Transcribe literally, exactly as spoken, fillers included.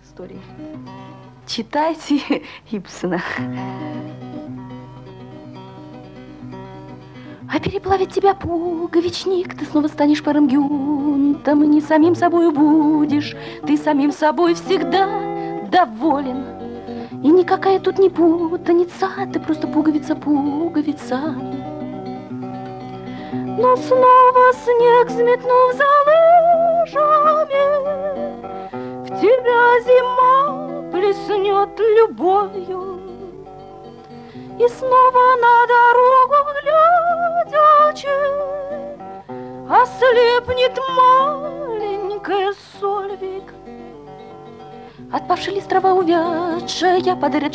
истории. Читайте Ибсена. А переплавит тебя пуговичник, ты снова станешь паром гюнтом, и не самим собою будешь, ты самим собой всегда доволен. И никакая тут не путаница, ты просто пуговица, пуговица. Но снова снег взметнув за лыжами, в тебя зима плеснет любовью. И снова на дорогу глядячи ослепнет маленькая Сольвик. Отпавший лист, трава увядшая, падает